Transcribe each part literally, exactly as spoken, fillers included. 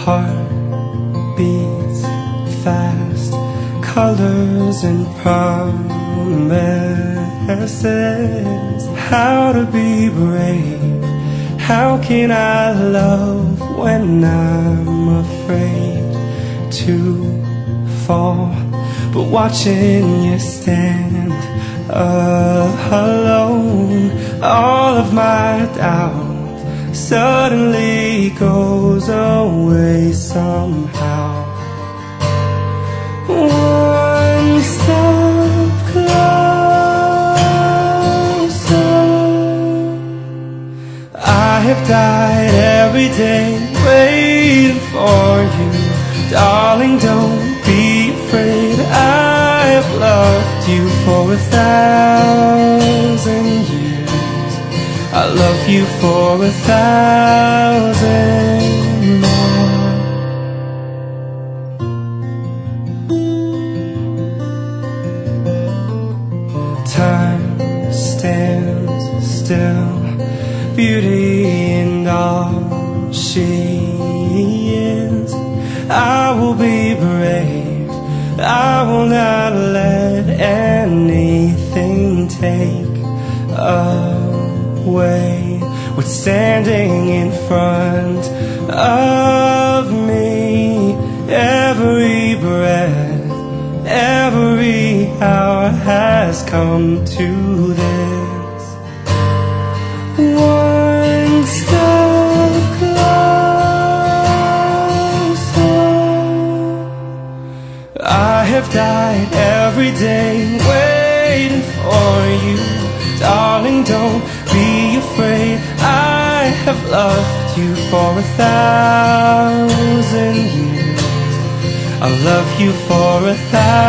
heart beats fast, colors and promises. How to be brave, how can I love when I'm afraid to fall? But watching you stand alone, all of my doubt suddenly goes away somehow. One step closer. I have died every day waiting for you. Darling, don't be afraid. I have loved you for a thousand years. I love you for a thousand more. Time stands still, beauty in all she is. I will be brave, I will not let anything take away what's standing in front of me. Every breath, every hour has come to this. One step closer. I have died every day waiting for you. Darling, don't be afraid. I have loved you for a thousand years. I'll love you for a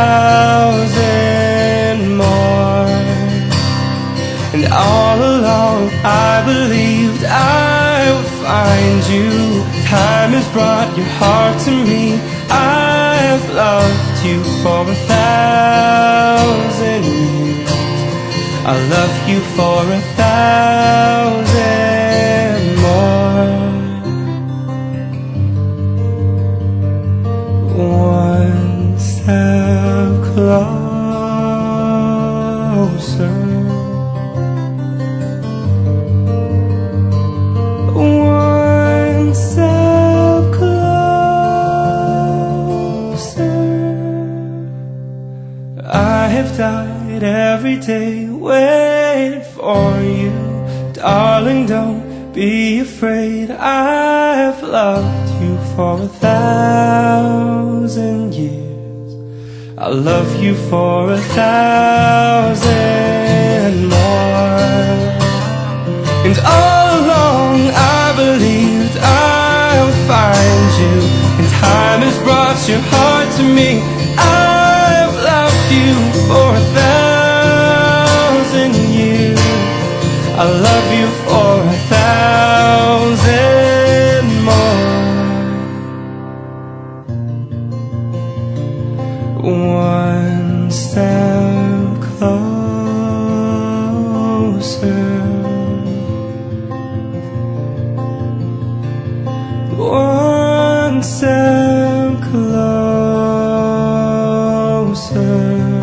thousand more. And all along I believed I would find you. Time has brought your heart to me. I have loved you for a thousand years. I love you for a thousand more. One step closer. One step closer. I have died every day waiting for you. Darling, don't be afraid. I've loved you for a thousand years. I'll love you for a thousand more. And all along I believed I would find you. And time has brought your heart to me. I've loved you for a thousand years. I love you for a thousand more. One step closer. One step closer.